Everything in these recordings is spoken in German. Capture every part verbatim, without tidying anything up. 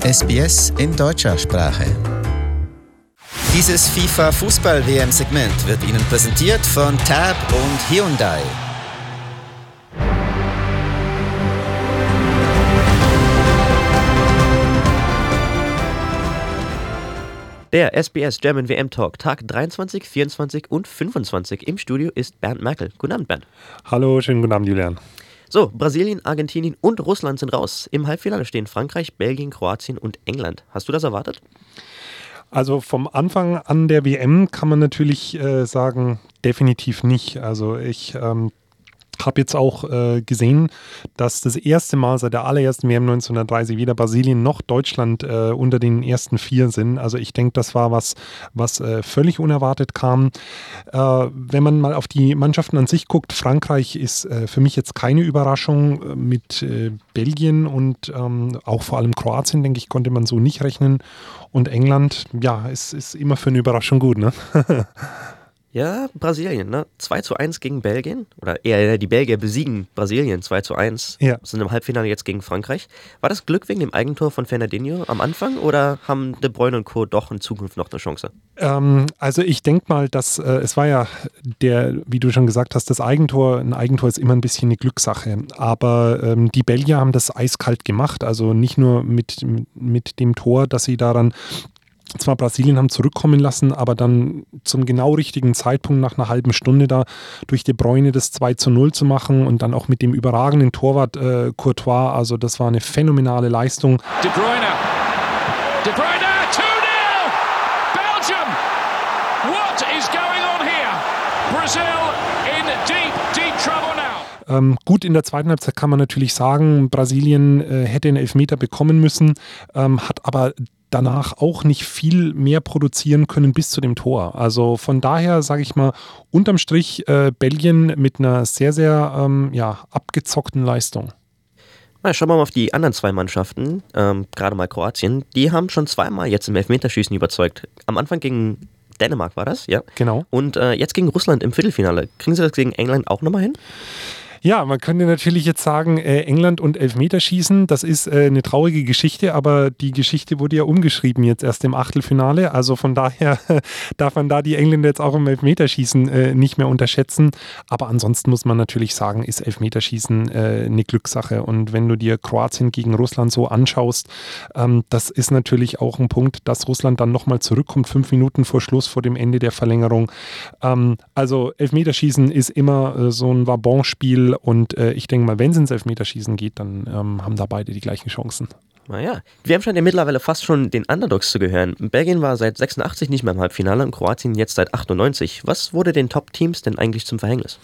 S B S in deutscher Sprache. Dieses FIFA-Fußball-W M-Segment wird Ihnen präsentiert von Tab und Hyundai. Der S B S German W M Talk, Tag dreiundzwanzig, vierundzwanzig und fünfundzwanzig. Im Studio ist Bernd Merkel. Guten Abend, Bernd. Hallo, schönen guten Abend, Julian. So, Brasilien, Argentinien und Russland sind raus. Im Halbfinale stehen Frankreich, Belgien, Kroatien und England. Hast du das erwartet? Also vom Anfang an der W M kann man natürlich äh, sagen, definitiv nicht. Also ich ähm, habe jetzt auch äh, gesehen, dass das erste Mal seit der allerersten W M neunzehnhundertdreißig weder Brasilien noch Deutschland äh, unter den ersten vier sind. Also ich denke, das war was, was äh, völlig unerwartet kam. Äh, wenn man mal auf die Mannschaften an sich guckt, Frankreich ist äh, für mich jetzt keine Überraschung. Äh, mit äh, Belgien und ähm, auch vor allem Kroatien, denke ich, konnte man so nicht rechnen. Und England, ja, ist, ist immer für eine Überraschung gut, ne? Ja, Brasilien, ne? zwei zu eins gegen Belgien. Oder eher die Belgier besiegen Brasilien zwei zu eins. Ja. Sind im Halbfinale jetzt gegen Frankreich. War das Glück wegen dem Eigentor von Fernandinho am Anfang oder haben De Bruyne und Co. doch in Zukunft noch eine Chance? Ähm, also ich denke mal, dass äh, es war ja der, wie du schon gesagt hast, das Eigentor, ein Eigentor ist immer ein bisschen eine Glückssache. Aber ähm, die Belgier haben das eiskalt gemacht. Also nicht nur mit, mit dem Tor, dass sie daran zwar Brasilien haben zurückkommen lassen, aber dann zum genau richtigen Zeitpunkt nach einer halben Stunde da durch De Bruyne das zwei zu null zu machen und dann auch mit dem überragenden Torwart äh, Courtois, also das war eine phänomenale Leistung. De Bruyne, De Bruyne, two nil, Belgium, what is going on here? Brazil in deep, deep trouble now. Ähm, gut, in der zweiten Halbzeit kann man natürlich sagen, Brasilien äh, hätte einen Elfmeter bekommen müssen, ähm, hat aber danach auch nicht viel mehr produzieren können bis zu dem Tor. Also von daher sage ich mal, unterm Strich äh, Belgien mit einer sehr, sehr ähm, ja, abgezockten Leistung. Na, schauen wir mal auf die anderen zwei Mannschaften, ähm, gerade mal Kroatien. Die haben schon zweimal jetzt im Elfmeterschießen überzeugt. Am Anfang gegen Dänemark war das, ja? Genau. Und äh, jetzt gegen Russland im Viertelfinale. Kriegen Sie das gegen England auch nochmal hin? Ja, man könnte natürlich jetzt sagen, äh, England und Elfmeterschießen, das ist äh, eine traurige Geschichte, aber die Geschichte wurde ja umgeschrieben jetzt erst im Achtelfinale. Also von daher darf man da die Engländer jetzt auch im Elfmeterschießen äh, nicht mehr unterschätzen. Aber ansonsten muss man natürlich sagen, ist Elfmeterschießen äh, eine Glückssache. Und wenn du dir Kroatien gegen Russland so anschaust, ähm, das ist natürlich auch ein Punkt, dass Russland dann nochmal zurückkommt, fünf Minuten vor Schluss, vor dem Ende der Verlängerung. Ähm, also Elfmeterschießen ist immer äh, so ein Wabonspiel. Und äh, ich denke mal, wenn es ins Elfmeterschießen geht, dann ähm, haben da beide die gleichen Chancen. Naja, wir haben schon ja mittlerweile fast schon den Underdogs zu gehören. Belgien war seit sechsundachtzig nicht mehr im Halbfinale und Kroatien jetzt seit achtundneunzig. Was wurde den Top-Teams denn eigentlich zum Verhängnis?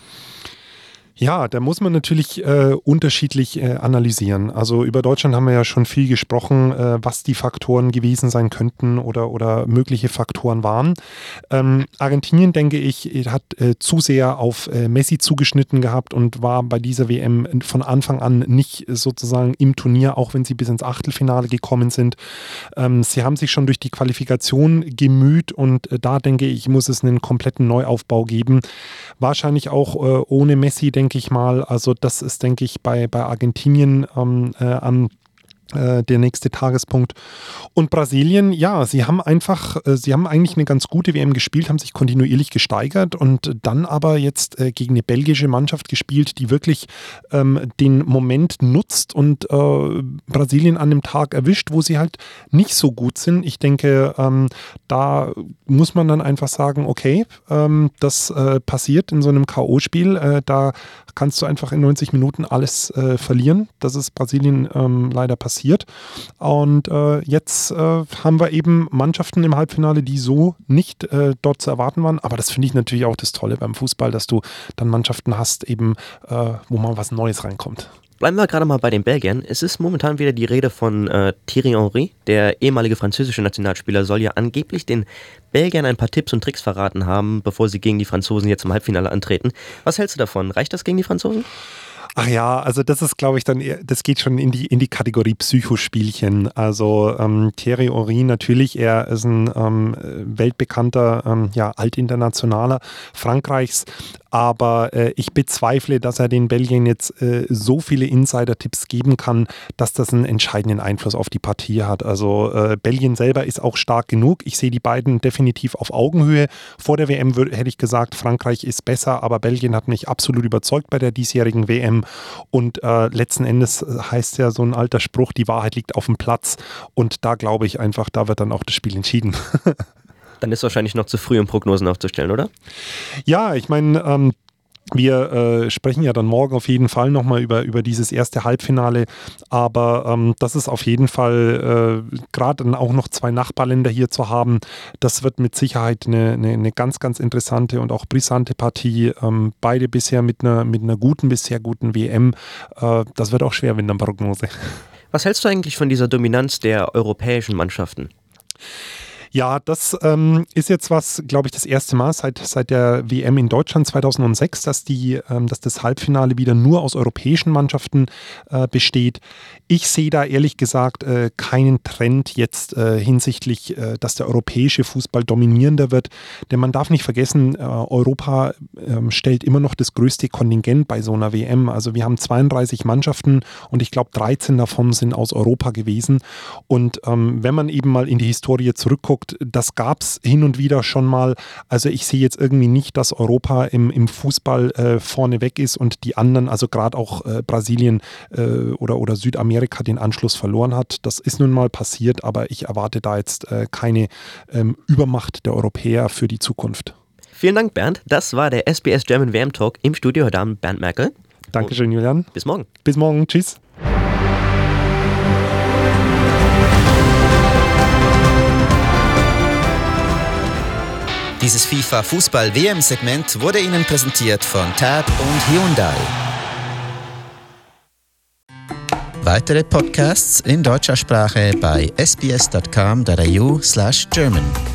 Ja, da muss man natürlich äh, unterschiedlich äh, analysieren. Also über Deutschland haben wir ja schon viel gesprochen, äh, was die Faktoren gewesen sein könnten oder, oder mögliche Faktoren waren. Ähm, Argentinien, denke ich, hat äh, zu sehr auf äh, Messi zugeschnitten gehabt und war bei dieser W M von Anfang an nicht sozusagen im Turnier, auch wenn sie bis ins Achtelfinale gekommen sind. Ähm, sie haben sich schon durch die Qualifikation gemüht und äh, da, denke ich, muss es einen kompletten Neuaufbau geben. Wahrscheinlich auch äh, ohne Messi, denke ich mal. Also das ist, denke ich, bei, bei Argentinien ähm, äh, am der nächste Tagespunkt. Und Brasilien, ja, sie haben einfach, sie haben eigentlich eine ganz gute W M gespielt, haben sich kontinuierlich gesteigert und dann aber jetzt äh, gegen eine belgische Mannschaft gespielt, die wirklich ähm, den Moment nutzt und äh, Brasilien an dem Tag erwischt, wo sie halt nicht so gut sind. Ich denke, ähm, da muss man dann einfach sagen, okay, ähm, das äh, passiert in so einem K O-Spiel, äh, da kannst du einfach in neunzig Minuten alles äh, verlieren. Das ist Brasilien ähm, leider passiert. Und äh, jetzt äh, haben wir eben Mannschaften im Halbfinale, die so nicht äh, dort zu erwarten waren. Aber das finde ich natürlich auch das Tolle beim Fußball, dass du dann Mannschaften hast, eben, äh, wo mal was Neues reinkommt. Bleiben wir gerade mal bei den Belgiern. Es ist momentan wieder die Rede von äh, Thierry Henry. Der ehemalige französische Nationalspieler soll ja angeblich den Belgiern ein paar Tipps und Tricks verraten haben, bevor sie gegen die Franzosen jetzt im Halbfinale antreten. Was hältst du davon? Reicht das gegen die Franzosen? Ach ja, also das ist, glaube ich, dann eher, das geht schon in die, in die Kategorie Psychospielchen. Also ähm, Thierry Henry natürlich, er ist ein ähm, weltbekannter, ähm, ja, Altinternationaler Frankreichs, aber äh, ich bezweifle, dass er den Belgiern jetzt äh, so viele Insider-Tipps geben kann, dass das einen entscheidenden Einfluss auf die Partie hat. Also äh, Belgien selber ist auch stark genug. Ich sehe die beiden definitiv auf Augenhöhe. Vor der W M würd, hätte ich gesagt, Frankreich ist besser, aber Belgien hat mich absolut überzeugt bei der diesjährigen W M. Und äh, letzten Endes heißt ja so ein alter Spruch, die Wahrheit liegt auf dem Platz. Und da glaube ich einfach, da wird dann auch das Spiel entschieden. Dann ist wahrscheinlich noch zu früh, um Prognosen aufzustellen, oder? Ja, ich meine, ähm, wir äh, sprechen ja dann morgen auf jeden Fall nochmal über, über dieses erste Halbfinale, aber ähm, das ist auf jeden Fall, äh, gerade dann auch noch zwei Nachbarländer hier zu haben, das wird mit Sicherheit eine, eine, eine ganz, ganz interessante und auch brisante Partie. Ähm, beide bisher mit einer, mit einer guten bis sehr guten W M. Äh, das wird auch schwer mit einer Prognose. Was hältst du eigentlich von dieser Dominanz der europäischen Mannschaften? Ja, das ähm, ist jetzt was, glaube ich, das erste Mal seit, seit der W M in Deutschland zweitausendsechs, dass, die, ähm, dass das Halbfinale wieder nur aus europäischen Mannschaften äh, besteht. Ich sehe da ehrlich gesagt äh, keinen Trend jetzt äh, hinsichtlich, äh, dass der europäische Fußball dominierender wird. Denn man darf nicht vergessen, äh, Europa äh, stellt immer noch das größte Kontingent bei so einer W M. Also wir haben zweiunddreißig Mannschaften und ich glaube dreizehn davon sind aus Europa gewesen. Und ähm, wenn man eben mal in die Historie zurückguckt, das gab es hin und wieder schon mal. Also ich sehe jetzt irgendwie nicht, dass Europa im, im Fußball äh, vorne weg ist und die anderen, also gerade auch äh, Brasilien äh, oder, oder Südamerika den Anschluss verloren hat. Das ist nun mal passiert, aber ich erwarte da jetzt äh, keine ähm, Übermacht der Europäer für die Zukunft. Vielen Dank, Bernd. Das war der S B S German W M Talk im Studio. Heute Abend Bernd Merkel. Dankeschön, Julian. Bis morgen. Bis morgen. Tschüss. Dieses FIFA-Fußball-W M-Segment wurde Ihnen präsentiert von Tab und Hyundai. Weitere Podcasts in deutscher Sprache bei sbs dot com dot a u slash German.